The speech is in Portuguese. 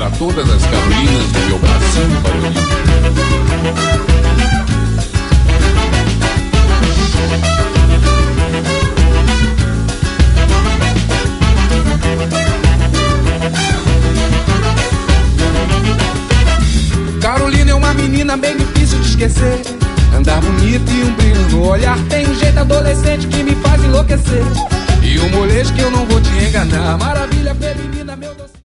para todas as Carolinas do meu Brasil varonil. Carolina é uma menina bem difícil de esquecer. Andar bonita e um brilho no olhar. Tem um jeito adolescente que me faz enlouquecer. E um molejo que eu não vou te enganar. Maravilha feminina.